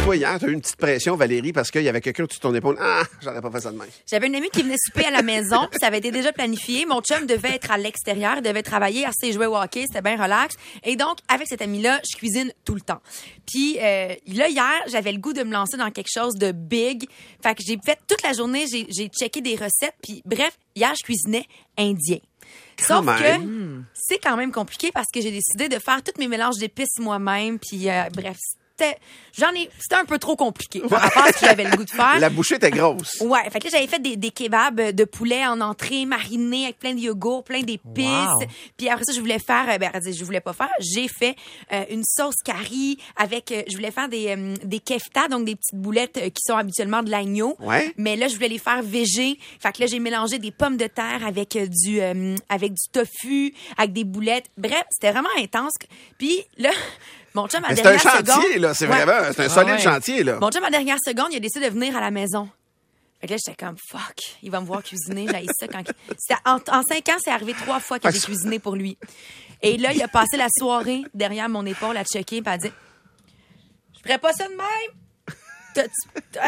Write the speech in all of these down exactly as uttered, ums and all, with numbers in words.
toi, hier, tu as eu une petite pression, Valérie, parce qu'il y avait quelqu'un au-dessus de ton épaule. Ah, j'aurais pas fait ça de même. J'avais une amie qui venait souper à la maison, puis ça avait été déjà planifié. Mon chum devait être à l'extérieur, il devait travailler, assez jouer au hockey, c'était bien relax. Et donc, avec cette amie-là, je cuisine tout le temps. Puis euh, là, hier, j'avais le goût de me lancer dans quelque chose de big. Fait que j'ai fait toute la journée, j'ai, j'ai checké des recettes. Puis bref, hier, je cuisinais indien. Sauf Quand que même. c'est quand même compliqué parce que j'ai décidé de faire tous mes mélanges d'épices moi-même. Puis euh, bref, c'était, j'en ai, c'était un peu trop compliqué par rapport à ce que j'avais le goût de faire. La bouchée était grosse. Ouais, fait que là, j'avais fait des, des kebabs de poulet en entrée, marinés avec plein de yogourt, plein d'épices. Wow. Puis après ça, je voulais faire, euh, ben, je voulais pas faire, j'ai fait euh, une sauce curry avec, euh, je voulais faire des, euh, des kefta, donc des petites boulettes euh, qui sont habituellement de l'agneau. Ouais. Mais là, je voulais les faire végé. Fait que là, j'ai mélangé des pommes de terre avec euh, du, euh, avec du tofu, avec des boulettes. Bref, c'était vraiment intense. Puis là, mon chum, à Mais la c'est un dernière chantier, seconde, là. C'est Ouais. vraiment, c'est un Ah solide ouais. chantier, là. Mon chum, à la dernière seconde, il a décidé de venir à la maison. Fait que là, j'étais comme, fuck, il va me voir cuisiner. J'ai ça quand... C'était en, en cinq ans, c'est arrivé trois fois que j'ai cuisiné pour lui. Et là, il a passé la soirée derrière mon épaule à checker et à dire, je ferais pas ça de même. T'as-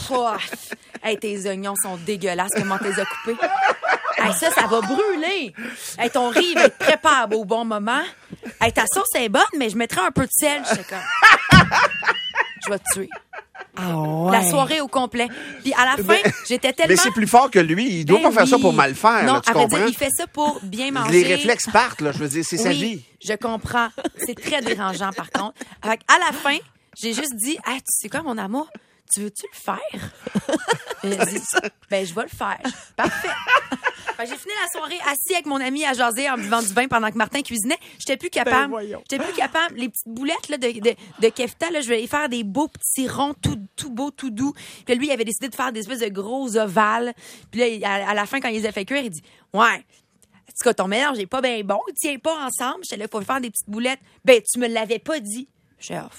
Hey, tes oignons sont dégueulasses. Comment t'es as coupés? Hey, ça, ça va brûler. Hey, ton riz va être préparé au bon moment. Hey, ta sauce est bonne, mais je mettrais un peu de sel. J'étais comme, je vais te tuer. Ah ouais. La soirée au complet. Puis à la fin, j'étais tellement... Mais c'est plus fort que lui. Il doit Ben pas faire ça oui. pour mal faire, Non, là, tu à vrai comprends? dire, il fait ça pour bien manger. Les réflexes partent, là. Je veux dire, c'est sa Oui, vie. je comprends. C'est très dérangeant, par contre. Fait à la fin, j'ai juste dit, ah, tu sais quoi, mon amour? Tu veux-tu le faire? Il a dit, ben, je vais le faire. Parfait. Fait que j'ai fini la soirée assis avec mon ami à jaser en buvant du vin pendant que Martin cuisinait. J'étais plus capable. Ben, voyons. J'étais plus capable. Les petites boulettes là, de, de, de kefta, là, je voulais faire des beaux petits ronds tout, tout beaux, tout doux. Puis là, lui, il avait décidé de faire des espèces de gros ovales. Puis là, il- à, à la fin, quand il les a fait cuire, il dit, ouais, en tout cas, ton mélange n'est pas bien bon. Il tient pas ensemble. J'étais là, il faut faire des petites boulettes. Ben, tu me l'avais pas dit. J'ai ah,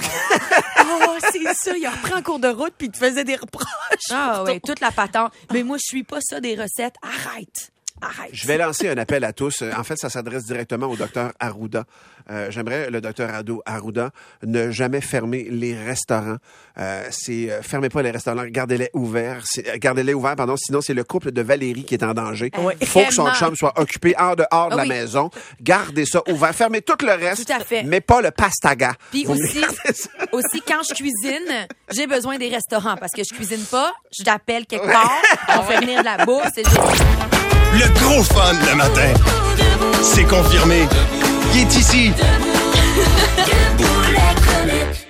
Oh, c'est ça. Il a repris en cours de route puis il te faisait des reproches. ah ouais, toute la patente. Mais moi, je suis pas ça des recettes. Arrête. Arrête. Je vais lancer un appel à tous. Euh, En fait, ça s'adresse directement au docteur Arruda. Euh, j'aimerais, le docteur Arruda, ne jamais fermer les restaurants. Euh, c'est euh, fermez pas les restaurants, gardez-les ouverts. C'est, euh, gardez-les ouverts, pardon. Sinon, c'est le couple de Valérie qui est en danger. Ouais. Il faut que son Vraiment. chum soit occupé en dehors de Ah la oui. maison. Gardez ça ouvert. Fermez tout le reste. Tout à fait. Mais pas le pastaga. Puis Vous me aussi, gardez ça. aussi, quand je cuisine, j'ai besoin des restaurants parce que je cuisine pas, je l'appelle quelque part, on fait venir de la bouffe, c'est juste... Le gros fun le matin. C'est confirmé. Il est ici. Debout les comiques.